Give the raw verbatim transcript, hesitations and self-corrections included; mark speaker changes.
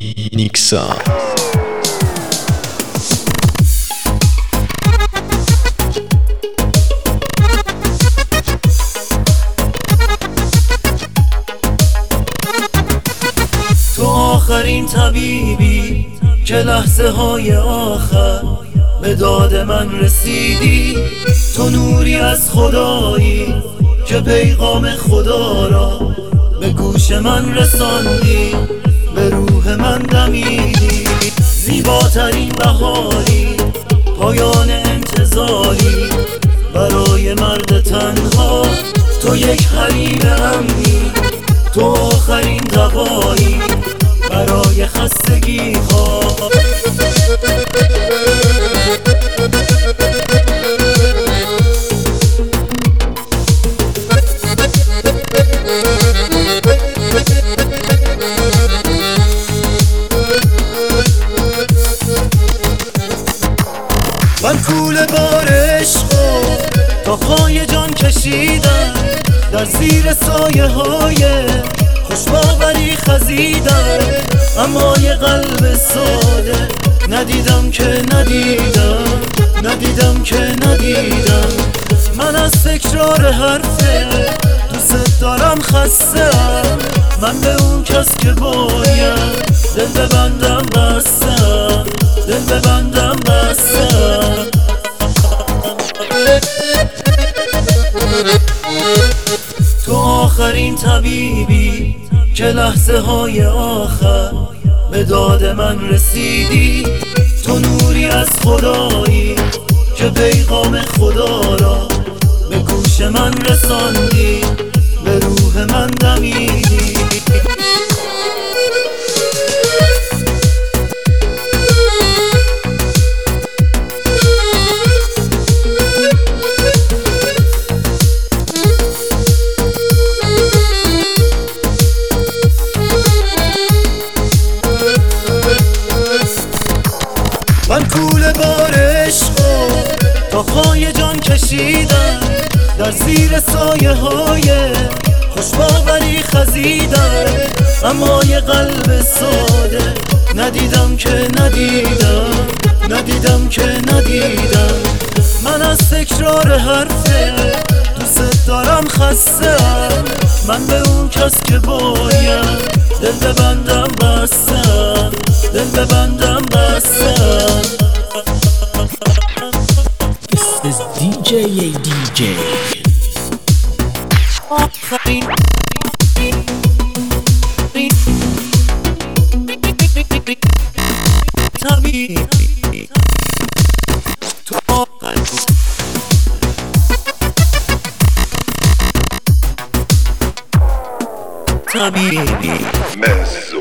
Speaker 1: نیکسا.
Speaker 2: تو آخرین طبیبی که لحظه های آخر به داد من رسیدی، تو نوری از خدایی که پیغام خدا را به گوش من رساندی، به روح من دمیدی. زیباترین بهاری، پایان انتظاری برای مرد تنها، تو یک حریم امنی، تو آخرین دوایی برای خستگی ها. من کوله بار عشقو تا پای جان کشیدم، در زیر سایه های خوشباوری خزیدم، اما یه قلب ساده ندیدم که ندیدم، ندیدم که ندیدم. من از تکرار حرفه دوست دارم خستم، من به اون کس که باید دل ببندم بستم، دل ببندم بستم. تو آخرین طبیبی که لحظه های آخر به داد من رسیدی، تو نوری از خدایی که پیغام خدا را به گوش من رساندی، به روح من دمیدی. من کوله بار عشقو تا پای جان کشیدم، در زیر سایه های خوشباوری خزیدم، اما یه قلب ساده ندیدم که ندیدم، ندیدم که ندیدم. من از تکرار حرفه دوست دارم خستم، من به اون کس که باید دل ببندم بستم، دل ببندم بستم.
Speaker 1: This is دی جی ای دی جی.
Speaker 2: آخرین طبیبی تو آخرین طبیبی
Speaker 3: مزو